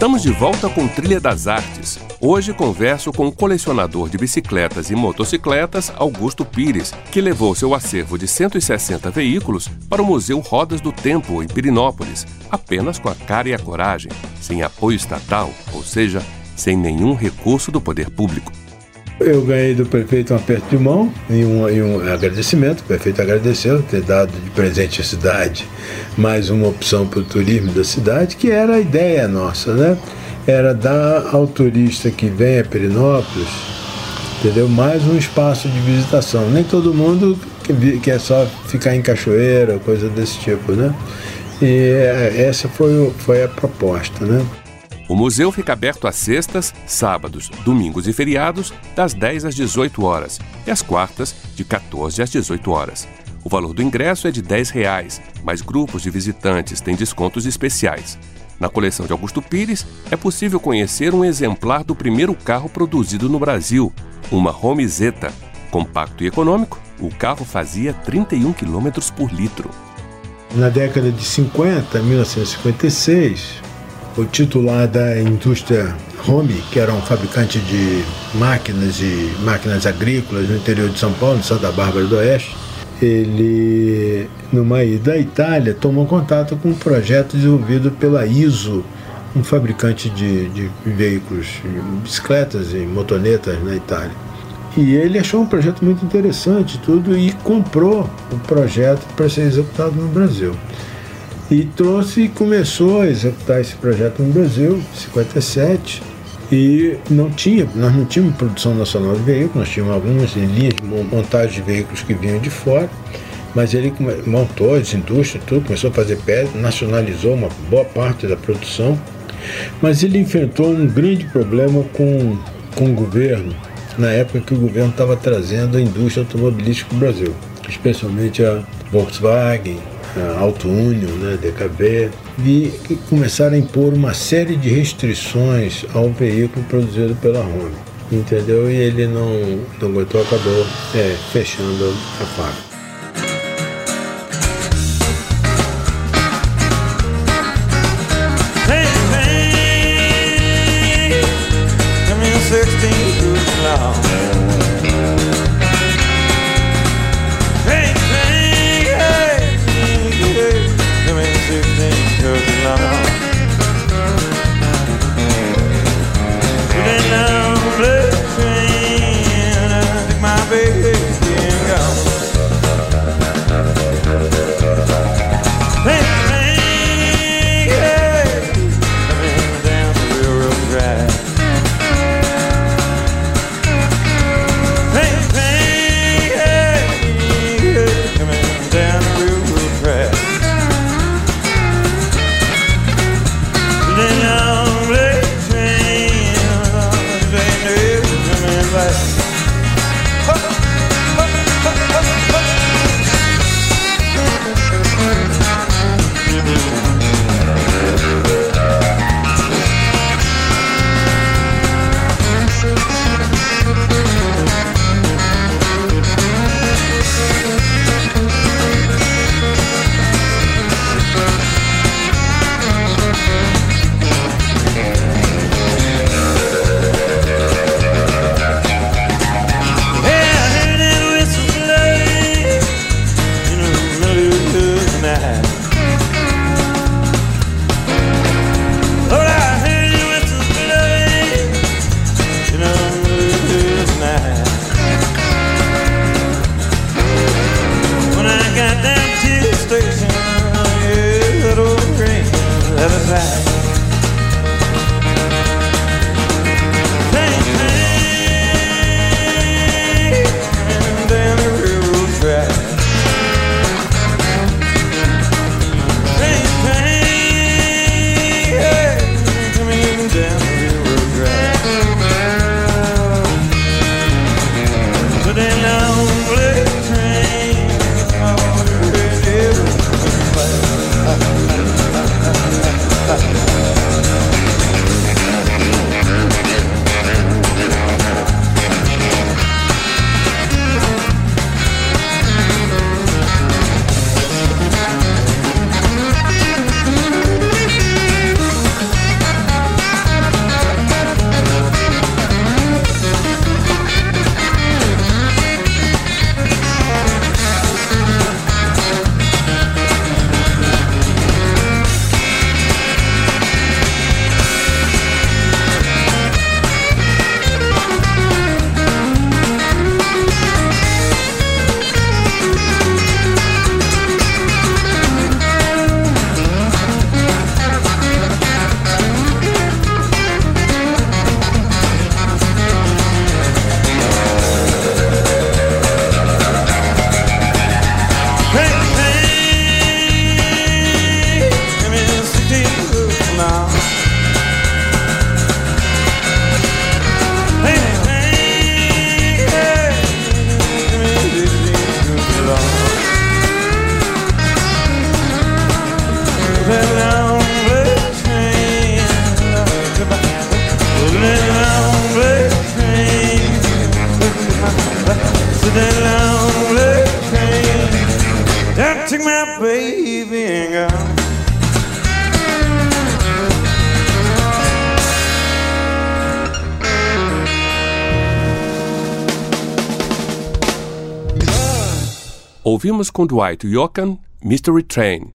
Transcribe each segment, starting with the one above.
Estamos de volta com Trilha das Artes. Hoje converso com o colecionador de bicicletas e motocicletas Augusto Pires, que levou seu acervo de 160 veículos para o Museu Rodas do Tempo, em Pirenópolis, apenas com a cara e a coragem, sem apoio estatal, ou seja, sem nenhum recurso do poder público. Eu ganhei do prefeito um aperto de mão e um agradecimento. O prefeito agradeceu ter dado de presente à cidade mais uma opção para o turismo da cidade, que era a ideia nossa, né? Era dar ao turista que vem a Pirenópolis, entendeu? Mais um espaço de visitação. Nem todo mundo quer só ficar em cachoeira, coisa desse tipo, né? E essa foi a proposta, né? O museu fica aberto às sextas, sábados, domingos e feriados, das 10 às 18 horas, e às quartas, de 14 às 18 horas. O valor do ingresso é de R$10, mas grupos de visitantes têm descontos especiais. Na coleção de Augusto Pires, é possível conhecer um exemplar do primeiro carro produzido no Brasil, uma Romizeta. Compacto e econômico, o carro fazia 31 km por litro. Na década de 50, 1956, o titular da indústria Home, que era um fabricante de máquinas agrícolas no interior de São Paulo, em Santa Bárbara do Oeste, ele, numa ida à Itália, tomou contato com um projeto desenvolvido pela ISO, um fabricante de veículos, bicicletas e motonetas na Itália. E ele achou um projeto muito interessante e comprou o projeto para ser executado no Brasil. E trouxe e começou a executar esse projeto no Brasil, em 57, e nós não tínhamos produção nacional de veículos, nós tínhamos algumas linhas de montagem de veículos que vinham de fora, mas ele montou as indústrias, tudo, começou a fazer peças, nacionalizou uma boa parte da produção, mas ele enfrentou um grande problema com o governo, na época que o governo estava trazendo a indústria automobilística para o Brasil, especialmente a Volkswagen, a Auto Union, né, DKB, e começaram a impor uma série de restrições ao veículo produzido pela Honda, entendeu? E ele não aguentou, acabou fechando a fábrica. to that lonely train that took my baby and gone. Ouvimos com Dwight Yoakam, Mystery Train.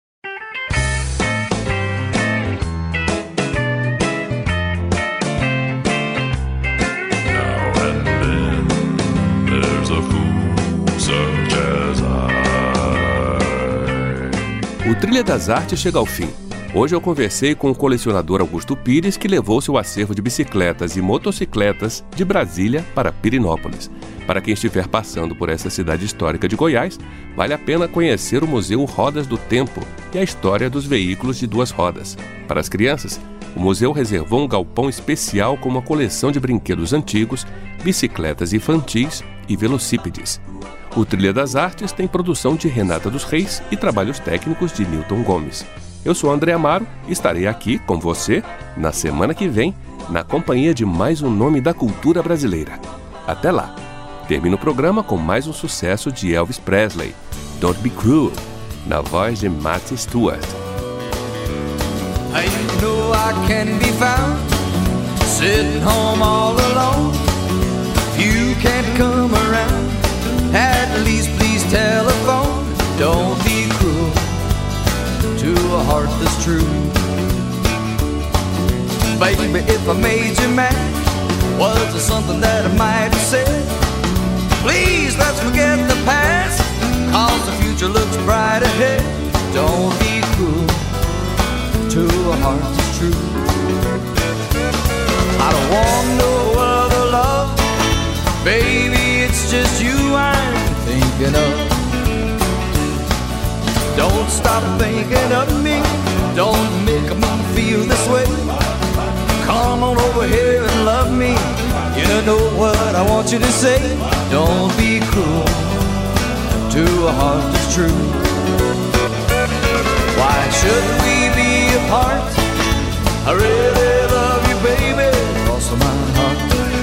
O Trilha das Artes chega ao fim. Hoje eu conversei com o colecionador Augusto Pires, que levou seu acervo de bicicletas e motocicletas de Brasília para Pirenópolis. Para quem estiver passando por essa cidade histórica de Goiás, vale a pena conhecer o Museu Rodas do Tempo e a história dos veículos de duas rodas. Para as crianças, o museu reservou um galpão especial com uma coleção de brinquedos antigos, bicicletas infantis e velocípedes. O Trilha das Artes tem produção de Renata dos Reis e trabalhos técnicos de Newton Gomes. Eu sou André Amaro e estarei aqui com você na semana que vem, na companhia de mais um nome da cultura brasileira. Até lá! Termino o programa com mais um sucesso de Elvis Presley, Don't Be Cruel, na voz de Martha Stewart. You know I can be found sitting home all alone. If you can't come around, at least please telephone. Don't be cruel to a heart that's true. Baby, if I made you mad, was there something that I might have said? Please, let's forget the past, 'cause the future looks bright ahead. Don't be cruel to a heart that's true. I don't want no other love, baby, it's just you I'm thinking of. Don't stop thinking of me, don't make me feel this way. Come on over here and love me, you know what I want you to say. Don't be cruel to a heart that's true. Why should we be apart? I really love you, baby, cross my heart.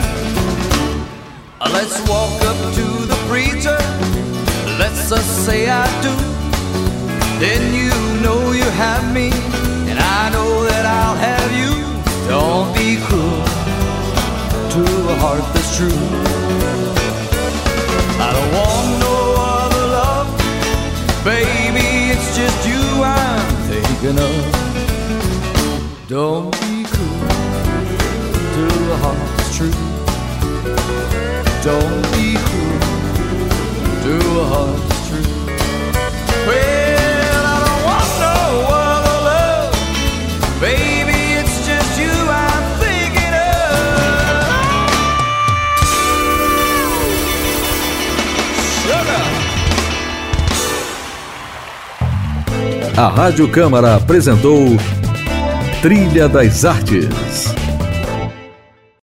Let's walk up to the preacher, let's just say I do. Then you know you have me, and I know that I'll have you. Don't be cruel to a heart that's true. I don't want no other love, baby, it's just you I'm thinking of. Don't be cruel to a heart that's true. Don't be cruel to a heart that's true. Well, I don't want no other love, baby, it's just you I'm thinking of. Sugar! A Rádio Câmara apresentou Trilha das Artes.